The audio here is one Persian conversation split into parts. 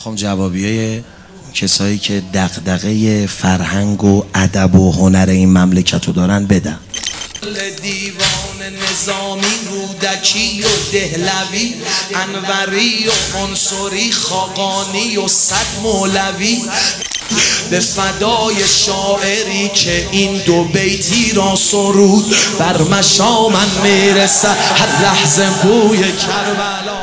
میخوام جوابیه کسایی که دغدغه فرهنگ و ادب و هنر این مملکت رو دارن بدم. دیوان نظامی، رودکی و دهلوی، انوری و عنصری، خاقانی و صد مولوی، به فدای شاعری که این دو بیتی را سرود، بر مشامم میرسه هر لحظه بوی کربلا.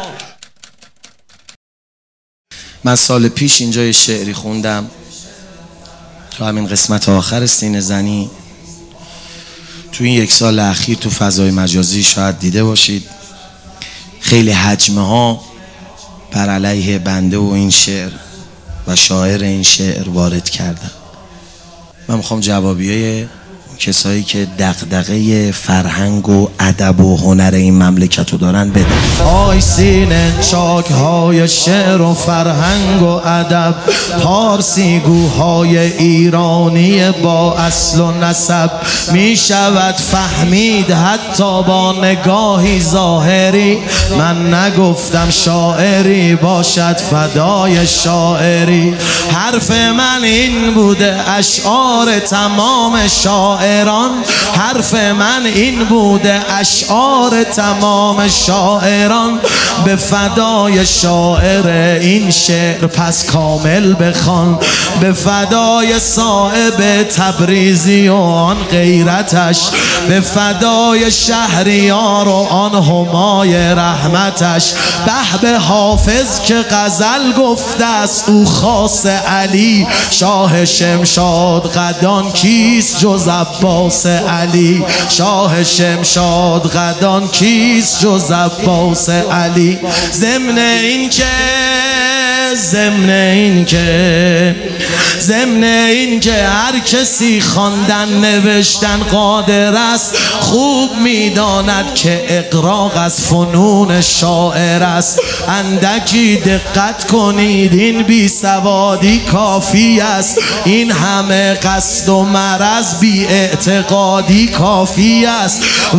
من سال پیش اینجا یه شعری خوندم تو همین قسمت آخر سینه زنی. تو این یک سال اخیر تو فضای مجازی شاید دیده باشید خیلی حجمه ها بر علیه بنده و این شعر و شاعر این شعر وارد کردن. من میخوام جوابیه کسایی که دغدغه فرهنگ و ادب و هنر این مملکت رو دارن بدم. آی سینه چاک های شعر و فرهنگ و ادب، پارسی گوهای ایرانی با اصل و نسب، می شود فهمید حتی با نگاهی ظاهری. من نگفتم شاعری باشد فدای شاعری، حرف من این بوده اشعار تمام شاعران، حرف من این بوده اشعار تمام شاعران. به فدای شاعر این شعر پس کامل بخوان، به فدای صاحب تبریزی و آن غیرتش، به فدای شهریار و آن همای رحمتش. به حافظ که غزل گفته است او خاص علی، شاه شمشاد قدان کیست جز عباس علی، شاه شمشاد قدان کیست جز عباس علی. ضمن این که هر کسی خواندن نوشتن قادر است، خوب میداند که اقراق از فنون شاعر است. اندکی دقت کنید این بی سوادی کافی است، این همه قصد و مرض بی اعتقادی کافی است.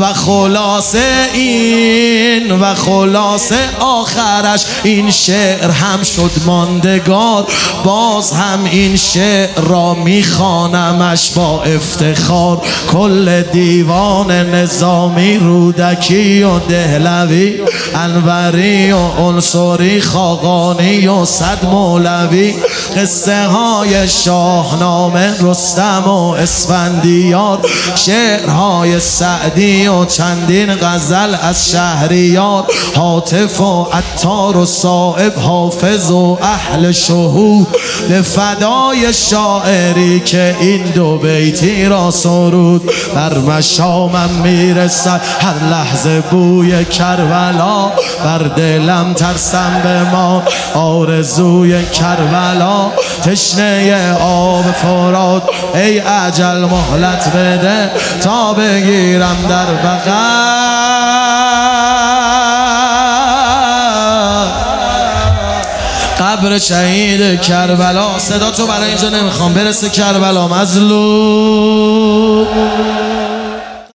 و خلاصه آخرش این شعر هم شد ماندگار، باز هم این شعر را میخوانمش با افتخار. کل دیوان نظامی، رودکی و دهلوی، انوری و عنصری، خاقانی و صد مولوی، قصه های شاهنامه رستم و اسفندیار، شعرهای سعدی و چندین غزل از شهریار، هاتف و عطار و صائب، حافظ و اهل شهود. به فدای شاعری که این دو بیتی را سرود، بر مشامم میرسد هر لحظه بوی کربلا. بر دلم ترسم بمان آرزوی کربلا، تشنه آب فرات ای اجل مهلت بده تا بگیرم در بغل. قبر شهید کربلا. صدا تو برای اینجا نمیخوام برسه کربلا مظلوم.